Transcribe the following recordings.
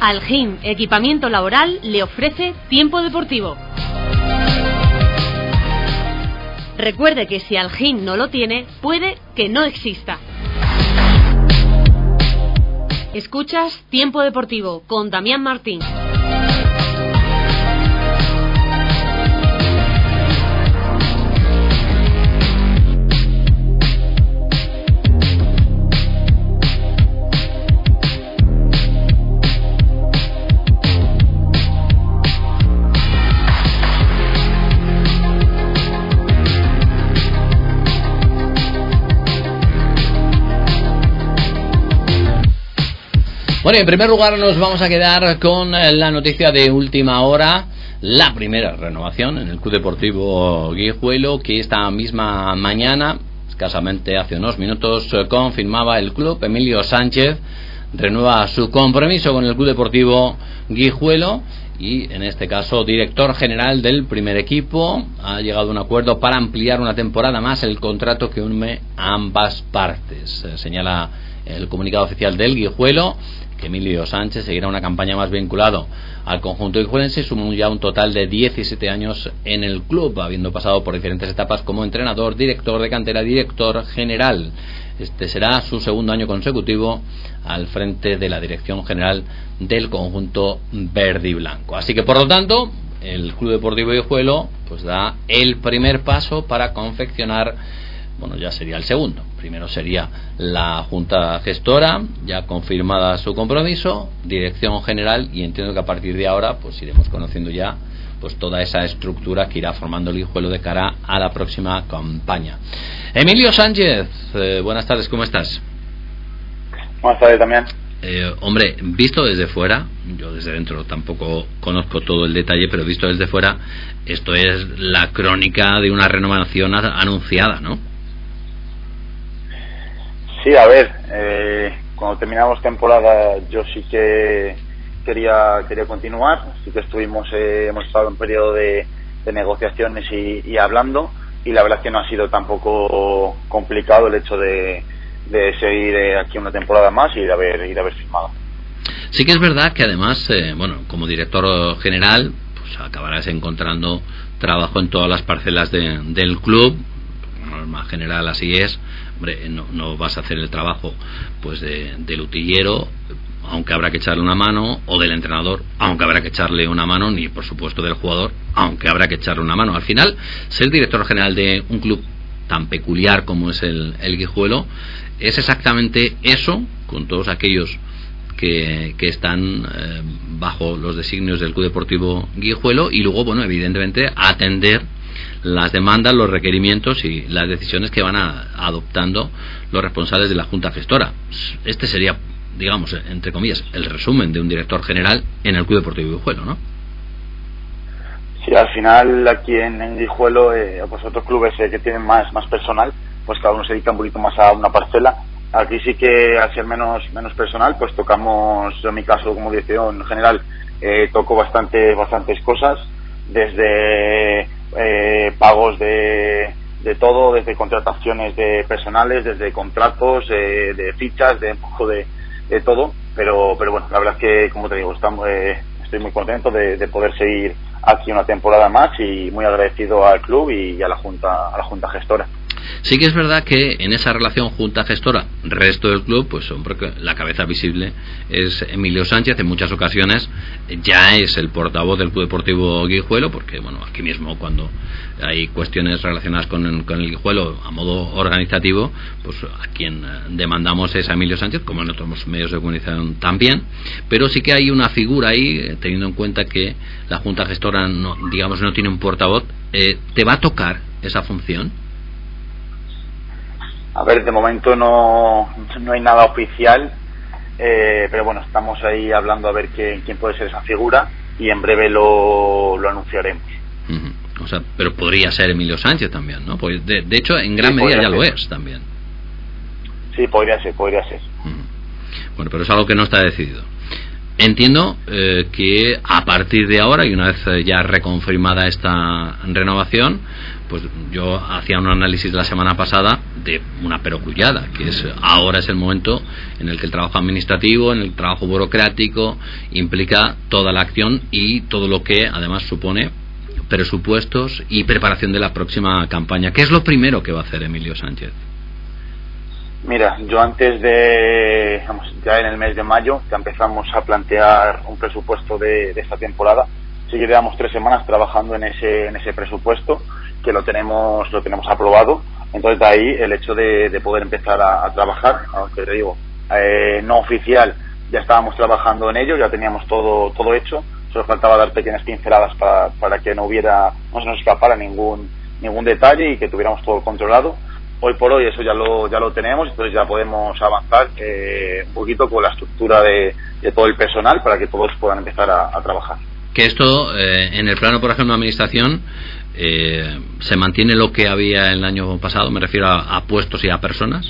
Algin Equipamiento Laboral le ofrece Tiempo Deportivo. Recuerde que si Algin no lo tiene, puede que no exista. Escuchas Tiempo Deportivo con Damián Martín. Bueno, en primer lugar nos vamos a quedar con la noticia de última hora, la primera renovación en el Club Deportivo Guijuelo, que esta misma mañana, escasamente hace unos minutos, confirmaba el club. Emilio Sánchez renueva su compromiso con el Club Deportivo Guijuelo y, en este caso, director general del primer equipo. Ha llegado a un acuerdo para ampliar una temporada más el contrato que une a ambas partes. Señala el comunicado oficial del Guijuelo que Emilio Sánchez seguirá una campaña más vinculado al conjunto guijuelense y sumó ya un total de 17 años en el club, habiendo pasado por diferentes etapas como entrenador, director de cantera, director general. Este será su segundo año consecutivo al frente de la dirección general del conjunto verde y blanco. Así que, por lo tanto, el Club Deportivo Guijuelo pues da el primer paso para confeccionar, bueno, ya sería el segundo. Primero sería la Junta Gestora, ya confirmada su compromiso, dirección general, y entiendo que a partir de ahora pues iremos conociendo ya pues toda esa estructura que irá formando el Guijuelo de cara a la próxima campaña. Emilio Sánchez, buenas tardes, ¿cómo estás? Buenas tardes también. Hombre, visto desde fuera, yo desde dentro tampoco conozco todo el detalle, pero visto desde fuera, esto es la crónica de una renovación anunciada, ¿no? Sí, a ver, cuando terminamos temporada yo sí que quería continuar, sí que hemos estado en periodo de negociaciones y hablando, y la verdad es que no ha sido tampoco complicado el hecho de seguir aquí una temporada más y de haber firmado. Sí que es verdad que además, bueno, como director general, pues acabarás encontrando trabajo en todas las parcelas del club. Por norma general así es. Hombre, no vas a hacer el trabajo pues del utillero, aunque habrá que echarle una mano, o del entrenador, aunque habrá que echarle una mano, ni por supuesto del jugador, aunque habrá que echarle una mano. Al final, ser director general de un club tan peculiar como es el Guijuelo es exactamente eso, con todos aquellos que están bajo los designios del Club Deportivo Guijuelo, y luego, bueno, evidentemente atender las demandas, los requerimientos y las decisiones que van adoptando los responsables de la Junta Gestora. Este sería, digamos, entre comillas, el resumen de un director general en el Club Deportivo Guijuelo, ¿no? Sí, al final aquí en Guijuelo, pues otros clubes que tienen más personal, pues cada uno se dedica un poquito más a una parcela. Aquí sí que, al ser menos personal, pues tocamos, en mi caso como dirección general, toco bastantes cosas, desde pagos de todo, desde contrataciones de personales, desde contratos, de fichas, de un poco de todo, pero bueno, la verdad es que, como te digo, estoy muy contento de poder seguir aquí una temporada más y muy agradecido al club y a la Junta Gestora. Sí que es verdad que en esa relación Junta Gestora, resto del club, pues hombre, la cabeza visible es Emilio Sánchez. En muchas ocasiones ya es el portavoz del Club Deportivo Guijuelo, porque bueno, aquí mismo cuando hay cuestiones relacionadas con el Guijuelo a modo organizativo, pues a quien demandamos es a Emilio Sánchez, como en otros medios de comunicación también. Pero sí que hay una figura ahí, teniendo en cuenta que la Junta Gestora no tiene un portavoz. ¿Te va a tocar esa función? A ver, de momento no hay nada oficial, pero bueno, estamos ahí hablando a ver quién puede ser esa figura, y en breve lo anunciaremos. Uh-huh. O sea, pero podría ser Emilio Sánchez también, ¿no? Pues de hecho, en gran medida ya lo es también. Sí, podría ser. Uh-huh. Bueno, pero es algo que no está decidido. Entiendo que a partir de ahora, y una vez ya reconfirmada esta renovación, pues yo hacía un análisis la semana pasada de una perogrullada, que es ahora es el momento en el que el trabajo administrativo, en el trabajo burocrático, implica toda la acción y todo lo que además supone presupuestos y preparación de la próxima campaña. ¿Qué es lo primero que va a hacer Emilio Sánchez? Mira, yo antes de, ya en el mes de mayo, ya empezamos a plantear un presupuesto de esta temporada. Sí que llevamos 3 semanas trabajando en ese presupuesto, que lo tenemos aprobado. Entonces de ahí el hecho de poder empezar a trabajar, aunque te digo, no oficial, ya estábamos trabajando en ello, ya teníamos todo hecho. Solo faltaba dar pequeñas pinceladas para que no se nos escapara ningún detalle y que tuviéramos todo controlado. Hoy por hoy eso ya lo tenemos, entonces ya podemos avanzar un poquito con la estructura de todo el personal para que todos puedan empezar a trabajar. Que esto, en el plano, por ejemplo, de administración, ¿se mantiene lo que había el año pasado? Me refiero a puestos y a personas.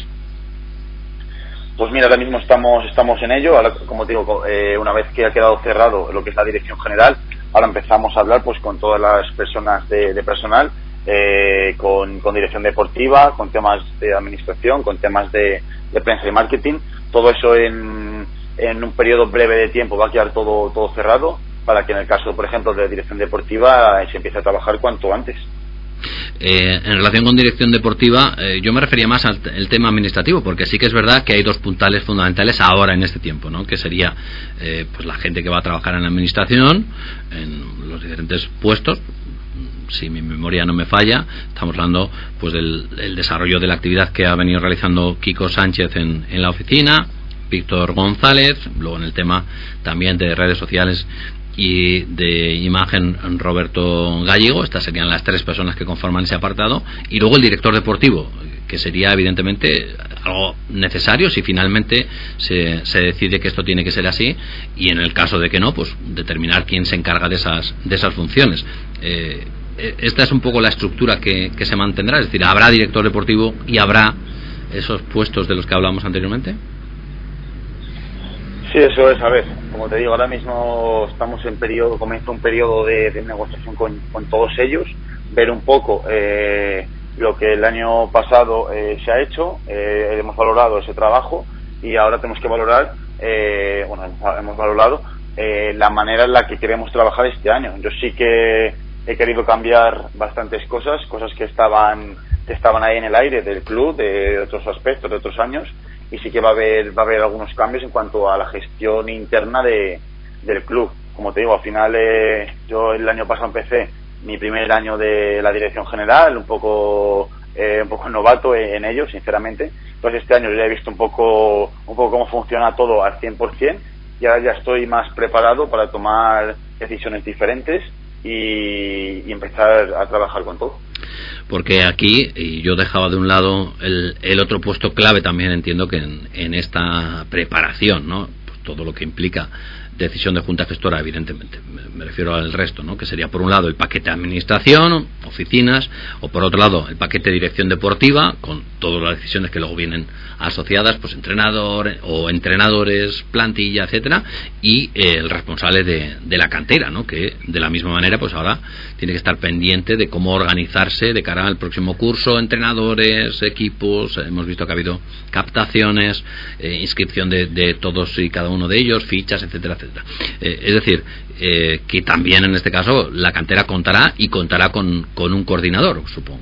Pues mira, ahora mismo estamos en ello. Ahora, como te digo, una vez que ha quedado cerrado lo que es la dirección general, ahora empezamos a hablar pues con todas las personas de personal, con dirección deportiva, con temas de administración, con temas de prensa y marketing. Todo eso en un periodo breve de tiempo va a quedar todo cerrado, para que en el caso, por ejemplo, de dirección deportiva se empiece a trabajar cuanto antes. En relación con dirección deportiva, yo me refería más al tema administrativo, porque sí que es verdad que hay 2 puntales fundamentales ahora en este tiempo, ¿no? Que sería pues la gente que va a trabajar en la administración, en los diferentes puestos. Si mi memoria no me falla, estamos hablando pues del desarrollo de la actividad que ha venido realizando Kiko Sánchez en la oficina, Víctor González, luego en el tema también de redes sociales y de imagen, Roberto Gallego. Estas serían las 3 personas que conforman ese apartado, y luego el director deportivo, que sería evidentemente algo necesario si finalmente se decide que esto tiene que ser así, y en el caso de que no, pues determinar quién se encarga de esas funciones. Esta es un poco la estructura que se mantendrá, es decir, habrá director deportivo y habrá esos puestos de los que hablamos anteriormente. Sí, eso es. A ver, como te digo, ahora mismo estamos comienza un periodo de negociación con todos ellos, ver un poco lo que el año pasado se ha hecho, hemos valorado ese trabajo y ahora tenemos que valorar, hemos valorado la manera en la que queremos trabajar este año. Yo sí que he querido cambiar bastantes cosas que estaban ahí en el aire del club, de otros aspectos, de otros años, y sí que va a haber algunos cambios en cuanto a la gestión interna del club. Como te digo, al final yo el año pasado empecé mi primer año de la dirección general, un poco novato en ello, sinceramente. Entonces este año ya he visto un poco cómo funciona todo al 100%, y ahora ya estoy más preparado para tomar decisiones diferentes y empezar a trabajar con todo. Porque aquí, y yo dejaba de un lado el otro puesto clave también, entiendo que en esta preparación, ¿no? Pues todo lo que implica decisión de junta gestora, evidentemente, me refiero al resto, ¿no? Que sería por un lado el paquete de administración, oficinas, o por otro lado el paquete de dirección deportiva, con todas las decisiones que luego vienen asociadas, pues entrenadores, plantilla, etcétera, y el responsable de la cantera, ¿no? Que de la misma manera pues ahora tiene que estar pendiente de cómo organizarse de cara al próximo curso, entrenadores, equipos. Hemos visto que ha habido captaciones, inscripción de todos y cada uno de ellos, fichas, etcétera, etcétera. Es decir, que también en este caso la cantera contará con un coordinador, supongo.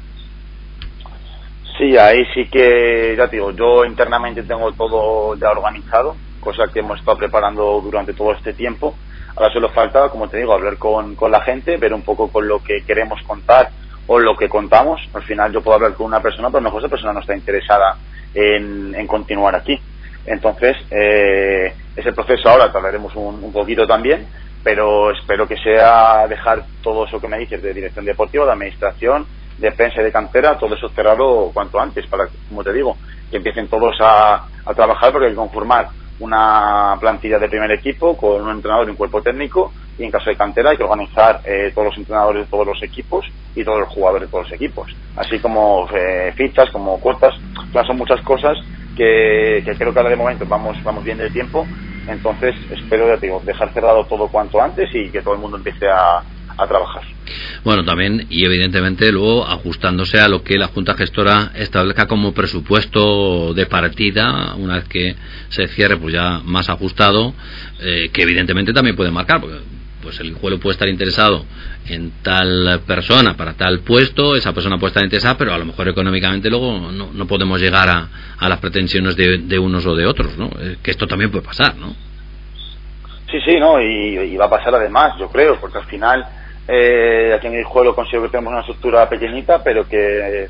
Sí, ahí sí que, ya te digo, yo internamente tengo todo ya organizado, cosa que hemos estado preparando durante todo este tiempo. Ahora solo falta, como te digo, hablar con la gente, ver un poco con lo que queremos contar o lo que contamos. Al final yo puedo hablar con una persona, pero a lo mejor esa persona no está interesada en continuar aquí. Entonces, ese proceso ahora tardaremos un poquito también, pero espero que sea dejar todo eso que me dices de dirección deportiva, de administración, de prensa y de cantera, todo eso cerrado cuanto antes, para, como te digo, que empiecen todos a trabajar, porque hay que conformar una plantilla de primer equipo con un entrenador y un cuerpo técnico, y en caso de cantera hay que organizar todos los entrenadores de todos los equipos y todos los jugadores de todos los equipos, así como fichas, como cuotas. Son muchas cosas que creo que ahora de momento vamos bien del tiempo, Entonces espero, ya te digo, dejar cerrado todo cuanto antes y que todo el mundo empiece a trabajar. Bueno, también y evidentemente luego ajustándose a lo que la Junta Gestora establezca como presupuesto de partida, una vez que se cierre pues ya más ajustado, que evidentemente también puede marcar, porque pues el Guijuelo puede estar interesado en tal persona para tal puesto, esa persona puede estar interesada, pero a lo mejor económicamente luego no podemos llegar a las pretensiones de unos o de otros, ¿no? Que esto también puede pasar, ¿no? Sí, ¿no? Y va a pasar además, yo creo, porque al final aquí en el Guijuelo considero que tenemos una estructura pequeñita, pero que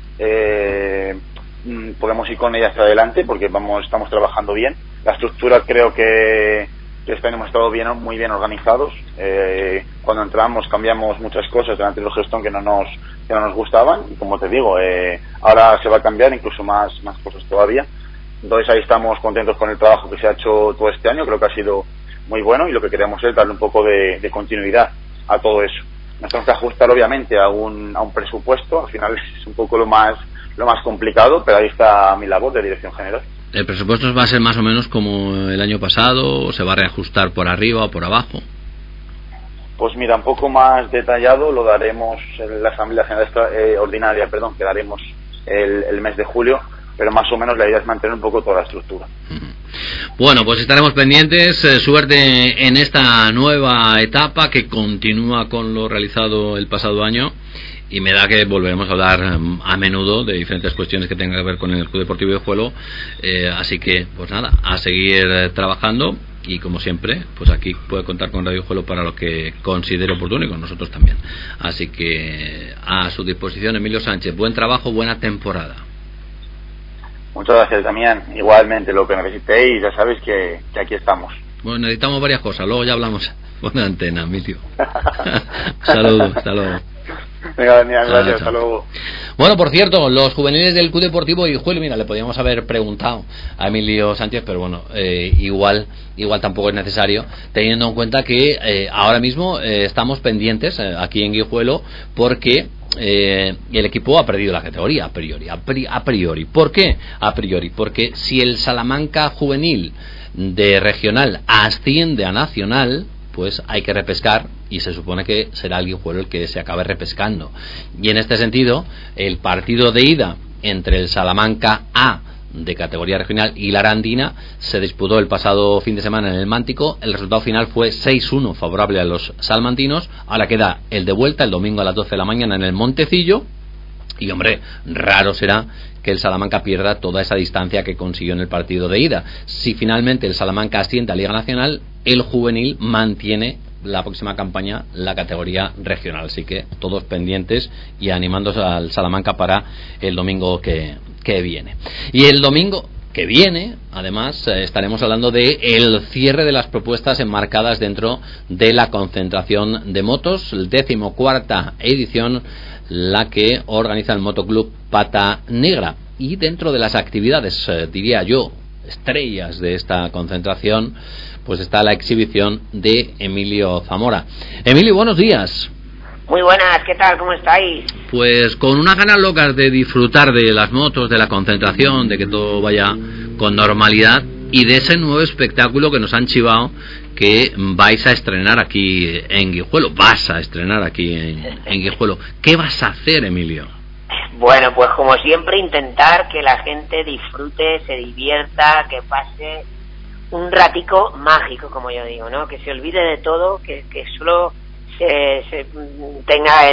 podemos ir con ella hacia adelante porque estamos trabajando bien. La estructura creo que hemos estado muy bien organizados. Cuando entramos cambiamos muchas cosas delante del gestión que no nos gustaban, y como te digo, ahora se va a cambiar incluso más cosas todavía. Entonces ahí estamos contentos con el trabajo que se ha hecho todo este año, creo que ha sido muy bueno, y lo que queremos es darle un poco de continuidad a todo eso. Nos tenemos que ajustar obviamente a un presupuesto, al final es un poco lo más complicado, pero ahí está mi labor de dirección general. ¿El presupuesto va a ser más o menos como el año pasado o se va a reajustar por arriba o por abajo? Pues mira, un poco más detallado lo daremos en la Asamblea General Ordinaria, que daremos el mes de julio, pero más o menos la idea es mantener un poco toda la estructura. Bueno, pues estaremos pendientes. Suerte en esta nueva etapa que continúa con lo realizado el pasado año, y me da que volveremos a hablar a menudo de diferentes cuestiones que tengan que ver con el Club Deportivo Guijuelo, así que pues nada, a seguir trabajando, y como siempre pues aquí puede contar con Radio Guijuelo para lo que considere oportuno, y con nosotros también, así que a su disposición. Emilio Sánchez, buen trabajo, buena temporada. Muchas gracias, Damián. Igualmente, lo que necesitéis, ya sabéis que aquí estamos. Bueno, necesitamos varias cosas, luego ya hablamos por la antena, Emilio. Saludos, hasta luego. Venga, Damián, gracias, hasta luego. Bueno, por cierto, los juveniles del Club Deportivo Guijuelo, mira, le podíamos haber preguntado a Emilio Sánchez, pero bueno, igual tampoco es necesario, teniendo en cuenta que ahora mismo estamos pendientes aquí en Guijuelo, porque el equipo ha perdido la categoría a priori. ¿Por qué? A priori, porque si el Salamanca juvenil de regional asciende a nacional, pues hay que repescar, y se supone que será el Guijuelo el que se acabe repescando. Y en este sentido, el partido de ida entre el Salamanca A de categoría regional y la Arandina se disputó el pasado fin de semana en el Mántico. El resultado final fue 6-1 favorable a los salmantinos. Ahora queda el de vuelta el domingo a las 12 de la mañana en el Montecillo, y hombre, raro será que el Salamanca pierda toda esa distancia que consiguió en el partido de ida. Si finalmente el Salamanca asciende a Liga Nacional, el juvenil mantiene la próxima campaña la categoría regional. Así que todos pendientes y animándose al Salamanca para el domingo que viene. Y el domingo que viene, además, estaremos hablando de el cierre de las propuestas enmarcadas dentro de la concentración de motos, el 14ª edición, la que organiza el Motoclub Pata Negra. Y dentro de las actividades, diría yo, estrellas de esta concentración, pues está la exhibición de Emilio Zamora. Emilio, buenos días. Muy buenas, ¿qué tal? ¿Cómo estáis? Pues con unas ganas locas de disfrutar de las motos, de la concentración, de que todo vaya con normalidad, y de ese nuevo espectáculo que nos han chivado, que vais a estrenar aquí en Guijuelo. Vas a estrenar aquí en Guijuelo. ¿Qué vas a hacer, Emilio? Bueno, pues como siempre, intentar que la gente disfrute, se divierta, que pase un ratico mágico, como yo digo, ¿no? Que se olvide de todo, que solo se tenga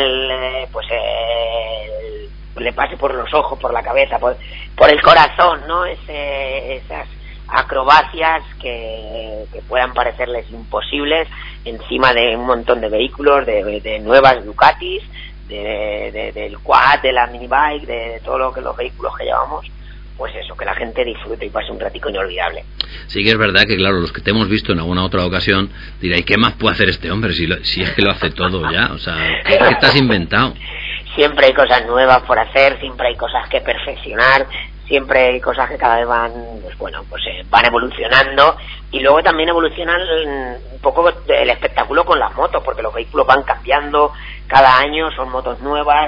le pase por los ojos, por la cabeza, por el corazón, ¿no? Esas acrobacias que puedan parecerles imposibles encima de un montón de vehículos, de nuevas Ducatis, del quad, de la minibike, de todo lo que los vehículos que llevamos. Pues eso, que la gente disfrute y pase un ratico inolvidable. Sí que es verdad que, claro, los que te hemos visto en alguna otra ocasión diréis, ¿qué más puede hacer este hombre si es que lo hace todo ya? O sea, ¿qué te has inventado? Siempre hay cosas nuevas por hacer, siempre hay cosas que perfeccionar, siempre hay cosas que cada vez van evolucionando, y luego también evolucionan un poco el espectáculo con las motos, porque los vehículos van cambiando cada año, son motos nuevas,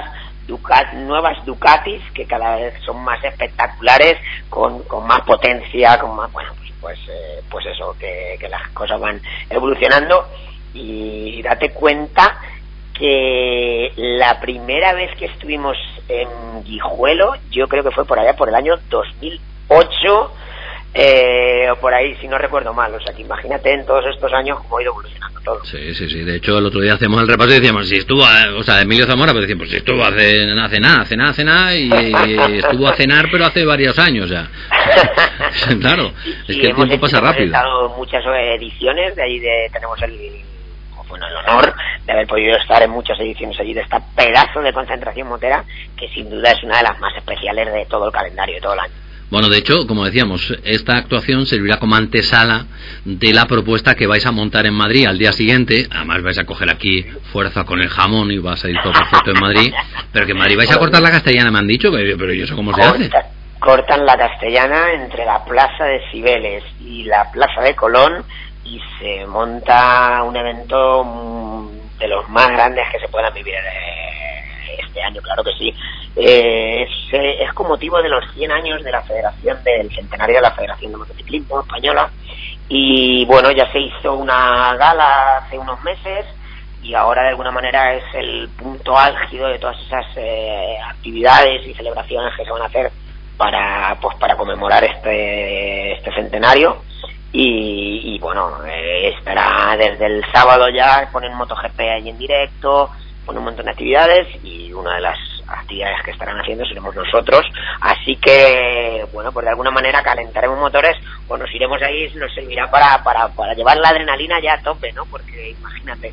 nuevas Ducatis que cada vez son más espectaculares, con más potencia, con más, bueno, pues eso, que las cosas van evolucionando. Y date cuenta que la primera vez que estuvimos en Guijuelo, yo creo que fue por allá por el año 2008, o por ahí, si no recuerdo mal. O sea, que imagínate en todos estos años cómo ha ido evolucionando todo. Sí. De hecho, el otro día hacemos el repaso y decíamos, si estuvo, o sea, Emilio Zamora, pues decíamos, si estuvo hace nada, y estuvo a cenar, pero hace varios años ya. Claro, es que el tiempo pasa rápido. Hemos estado muchas ediciones, de ahí tenemos el honor de haber podido estar en muchas ediciones allí de esta pedazo de concentración motera, que sin duda es una de las más especiales de todo el calendario, de todo el año. Bueno, de hecho, como decíamos, esta actuación servirá como antesala de la propuesta que vais a montar en Madrid al día siguiente. Además vais a coger aquí fuerza con el jamón y vas a ir todo perfecto en Madrid. Pero que en Madrid vais a cortar la castellana, me han dicho, pero ¿y eso cómo se hace? Cortan la castellana entre la Plaza de Cibeles y la Plaza de Colón y se monta un evento de los más grandes que se puedan vivir este año, claro que sí. Es con motivo de los 100 años de la Federación, del centenario de la Federación de Motociclismo Española, y bueno, ya se hizo una gala hace unos meses y ahora de alguna manera es el punto álgido de todas esas actividades y celebraciones que se van a hacer para conmemorar este centenario. Y bueno, estará desde el sábado ya, ponen MotoGP ahí en directo, ponen un montón de actividades, y una de las actividades que estarán haciendo seremos nosotros, así que bueno, pues de alguna manera calentaremos motores o nos iremos ahí, nos servirá para llevar la adrenalina ya a tope, ¿no? Porque imagínate,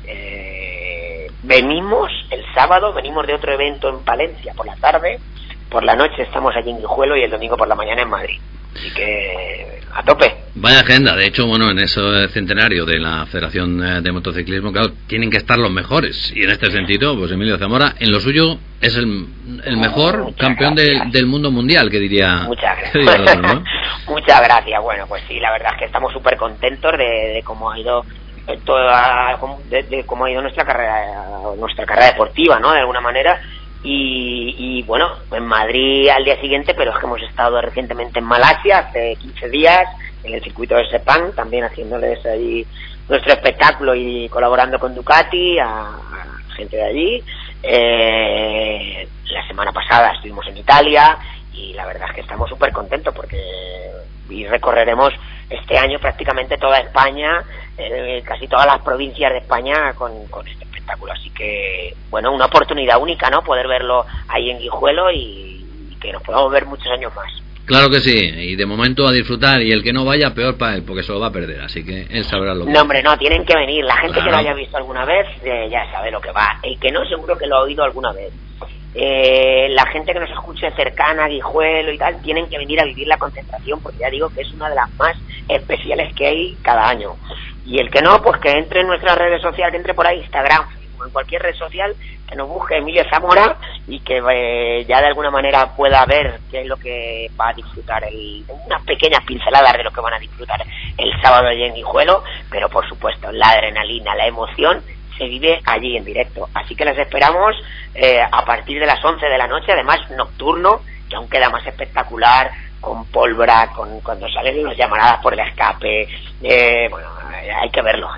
venimos el sábado, venimos de otro evento en Palencia por la tarde, por la noche estamos allí en Guijuelo y el domingo por la mañana en Madrid. Así que a tope. Vaya agenda. De hecho, bueno, en ese centenario de la Federación de Motociclismo, claro, tienen que estar los mejores. Y en este sentido, pues Emilio Zamora, en lo suyo, es el mejor campeón del mundo mundial, que diría. Muchas gracias. ¿No? Muchas gracias. Bueno, pues sí, la verdad es que estamos súper contentos de cómo ha ido de cómo ha ido nuestra carrera deportiva, ¿no? De alguna manera. Y bueno, en Madrid al día siguiente, pero es que hemos estado recientemente en Malasia hace 15 días, en el circuito de Sepang, también haciéndoles ahí nuestro espectáculo y colaborando con Ducati, a gente de allí. La semana pasada estuvimos en Italia y la verdad es que estamos súper contentos porque recorreremos este año prácticamente toda España, casi todas las provincias de España con este espectáculo, así que bueno, una oportunidad única, ¿no? Poder verlo ahí en Guijuelo y que nos podamos ver muchos años más. Claro que sí, y de momento a disfrutar, y el que no vaya, peor para él, porque se lo va a perder, así que él sabrá lo que... No, hombre, no, tienen que venir, la gente que lo haya visto alguna vez ya sabe lo que va, el que no seguro que lo ha oído alguna vez. La gente que nos escuche cercana a Guijuelo y tal, tienen que venir a vivir la concentración, porque ya digo que es una de las más especiales que hay cada año. Y el que no, pues que entre en nuestras redes sociales, que entre por ahí, Instagram, en cualquier red social, que nos busque Emilio Zamora y que ya de alguna manera pueda ver qué es lo que va a disfrutar, unas pequeñas pinceladas de lo que van a disfrutar el sábado allí en Guijuelo, pero por supuesto la adrenalina, la emoción se vive allí en directo, así que les esperamos a partir de las 11 de la noche, además nocturno, que aún queda más espectacular, con pólvora, cuando salen las llamaradas por el escape, bueno, hay que verlo.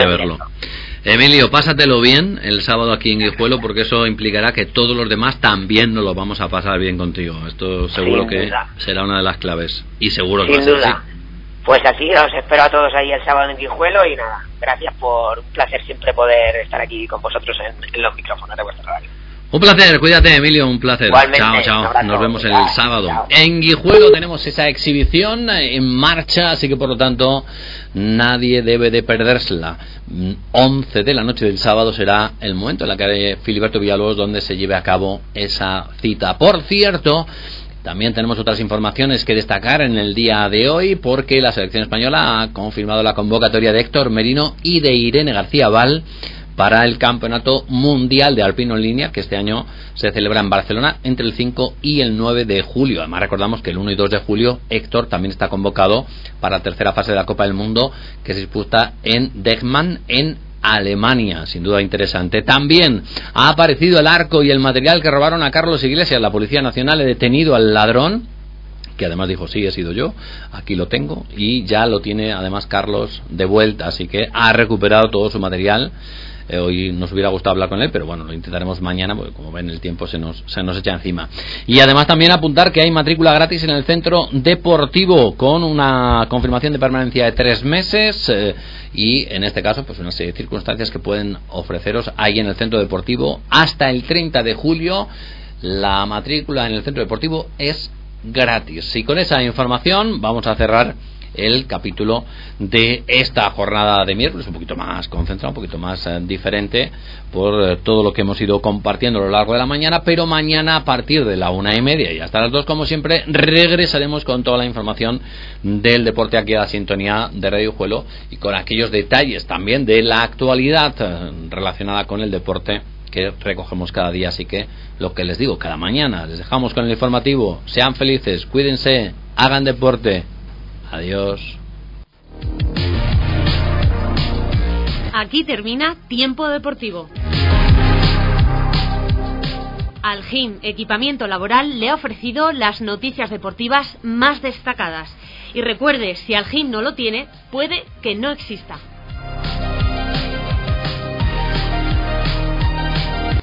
Emilio, pásatelo bien el sábado aquí en Guijuelo, porque eso implicará que todos los demás también nos lo vamos a pasar bien contigo. Esto seguro que será una de las claves, y seguro que sin duda. Pues así, os espero a todos ahí el sábado en Guijuelo y nada, gracias, por un placer siempre poder estar aquí con vosotros en los micrófonos de vuestra radio. Un placer, cuídate Emilio, un placer. Igualmente, chao. Nos vemos el sábado. Chao. En Guijuelo tenemos esa exhibición en marcha, así que por lo tanto nadie debe de perdérsela. 11 de la noche del sábado será el momento en la calle Filiberto Villalobos donde se lleve a cabo esa cita. Por cierto, también tenemos otras informaciones que destacar en el día de hoy, porque la selección española ha confirmado la convocatoria de Héctor Merino y de Irene García Val para el Campeonato Mundial de Alpino en Línea, que este año se celebra en Barcelona entre el 5 y el 9 de julio. Además recordamos que el 1 y 2 de julio Héctor también está convocado para la tercera fase de la Copa del Mundo, que se disputa en Degman, en Alemania, sin duda interesante. También ha aparecido el arco y el material que robaron a Carlos Iglesias. La Policía Nacional ha detenido al ladrón, que además dijo, sí, he sido yo, aquí lo tengo, y ya lo tiene además Carlos de vuelta, así que ha recuperado todo su material. Hoy nos hubiera gustado hablar con él, pero bueno, lo intentaremos mañana, porque como ven el tiempo se nos echa encima. Y además también apuntar que hay matrícula gratis en el centro deportivo, con una confirmación de permanencia de 3 meses, y en este caso pues una serie de circunstancias que pueden ofreceros ahí en el centro deportivo. Hasta el 30 de julio la matrícula en el centro deportivo es gratis. Y con esa información vamos a cerrar el capítulo de esta jornada de miércoles, un poquito más concentrado, un poquito más diferente por todo lo que hemos ido compartiendo a lo largo de la mañana, pero mañana a partir de la 1:30 y hasta las 2, como siempre, regresaremos con toda la información del deporte aquí a la sintonía de Radio Juelo y con aquellos detalles también de la actualidad relacionada con el deporte que recogemos cada día. Así que lo que les digo, cada mañana les dejamos con el informativo. Sean felices, cuídense, hagan deporte. Adiós. Aquí termina Tiempo Deportivo. Algin Equipamiento Laboral le ha ofrecido las noticias deportivas más destacadas. Y recuerde, si Algin no lo tiene, puede que no exista.